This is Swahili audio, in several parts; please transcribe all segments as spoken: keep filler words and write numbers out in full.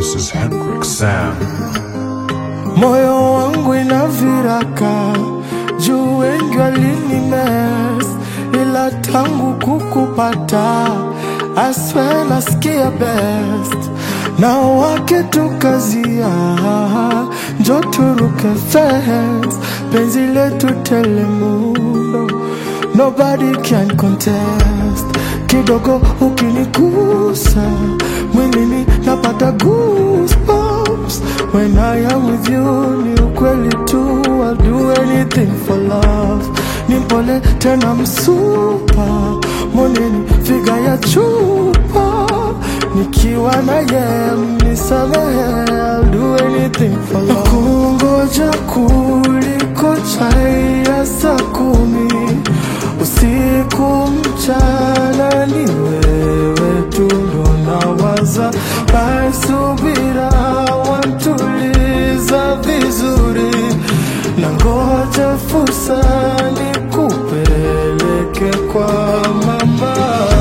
This is Hendrik Sam. Moyo wangu ina viraka, juu wengi walinimes, ila tangu kukupata I swear nasikia best. Na wakitukazia njoo turuke fence, penzi letu telemundo, nobody can contest. Kidogo ukinigusa mwilini napata goosebumps. When I am with you ni ukweli tu, I'll do anything for love. Nimpole tena msupa, moneni figa ya chupa, nikiwa na ye mnisamehe, I'll do anything for love. Kungoja kuliko chai ya saa kumi, usiku mchana ni wewe tu ndo nawaza. Basubira wantuliza vizuri, na ngoja fursa nikupeleke kwa mama.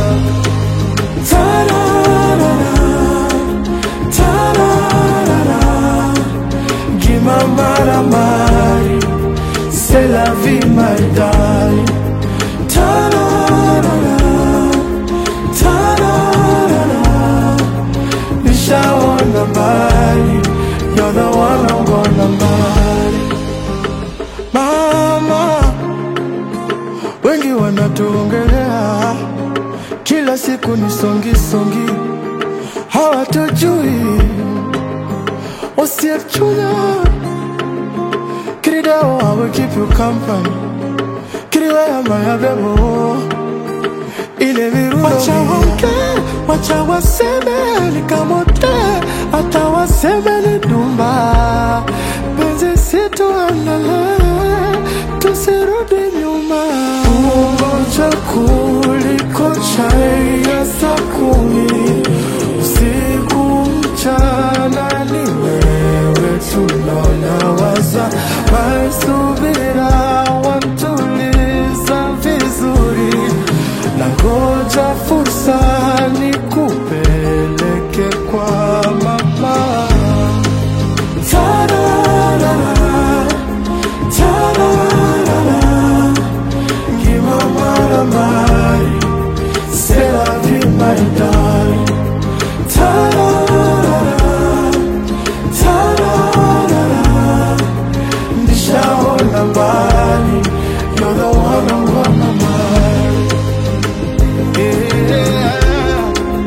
Tararara, tararara, gimamara mari, c'est la vie my darling. Tararara, tararara, nishaona mbali, you're the one I'm gonna marry. Mama, wengi wanatuongelea kila siku ni songi songi, hawatujui usiachuna. Kiridao I will keep you company, kiriwe ama ya bebo ile virundo. Wacha wonke, wacha waseme ni kamote, hata waseme ni dumba. Penzi situ andale, tusirudi nyuma. Kungoja kuliko chai ya saa kumi, usiku mchana ni wewe tu ndo nawaza. Basubira wantuliza vizuri, na ngoja fursa nikupeleke kwa mama. Tararara, tararara, gimamara mari, c'est la vie my darling. Tararara, tararara, nishaona mbali, you're the one I'm gonna marry. Yeah.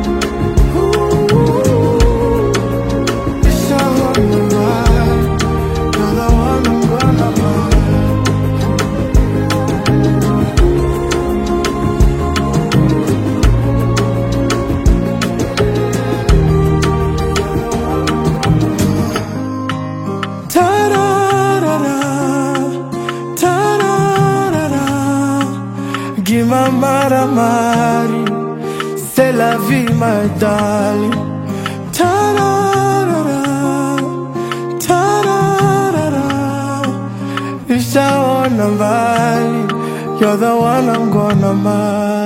Ooh, nishaona mbali, you're the one I'm gonna marry. Tararara, tararara, gimamara mari, c'est la vie my darling. Tararara, tararara, nishaona mbali, you're the one I'm gonna marry.